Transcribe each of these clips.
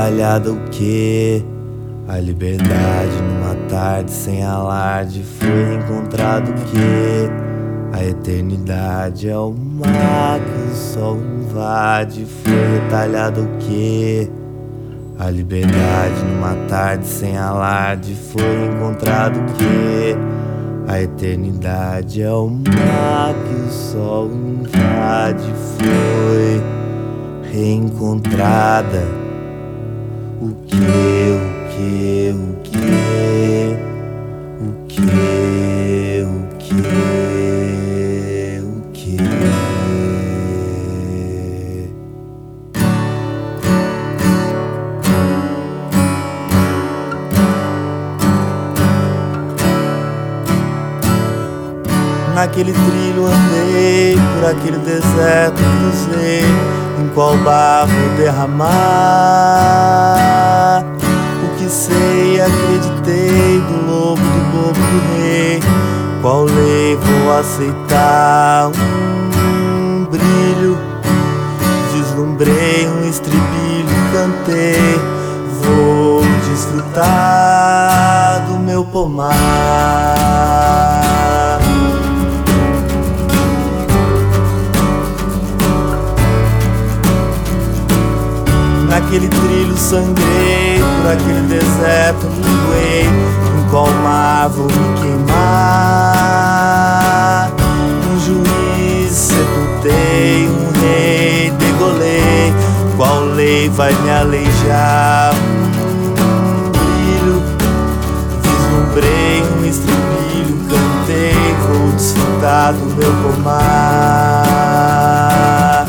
talhada o quê? A liberdade numa tarde sem alarde. Foi encontrado o quê? A eternidade é o mar que o sol invade. Foi retalhado o quê? A liberdade numa tarde sem alarde. Foi encontrado o quê? A eternidade é o mar que o sol invade. Foi reencontrada. O que, o que, o que, o que, o que, o que. Naquele trilho andei, por aquele deserto cruzei. Em qual barro derramar? O que sei, acreditei, do lobo, do bobo, do rei. Qual lei vou aceitar? Um brilho, vislumbrei um estribilho, cantei. Vou desfrutar do meu pomar. Naquele trilho sangrei, por aquele deserto linguei. Em qual mar vou me queimar? Um juiz sepultei, um rei degolei. Qual lei vai me aleijar? Um brilho, vislumbrei um estribilho, cantei. Vou desfrutar do meu pomar.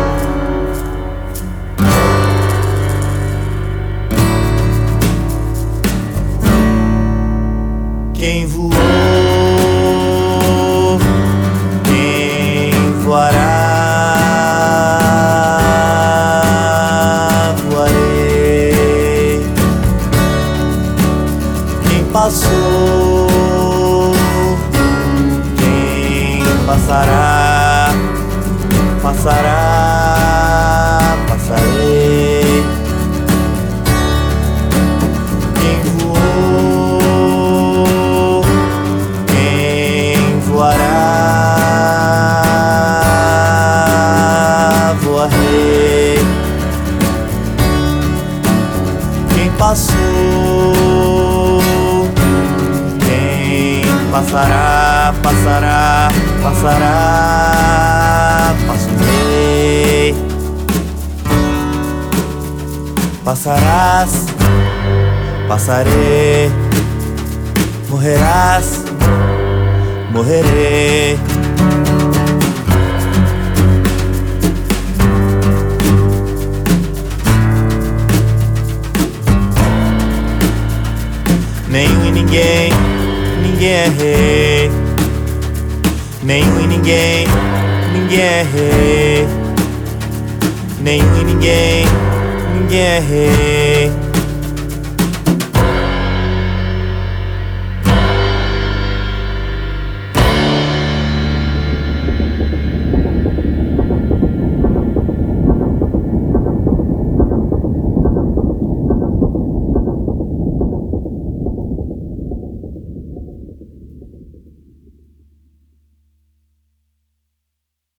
Quem voou, quem voará, voarei. Quem passou, quem passará, passará, passarei. Quem voou, voará, voarei. Quem passou, quem passará, passará, passará, passarei. Passarás, passarei. Morrerás, morrerei. Nenhum e ninguém, ninguém é rei. Nenhum e ninguém, ninguém é rei. Nenhum e ninguém, ninguém é rei.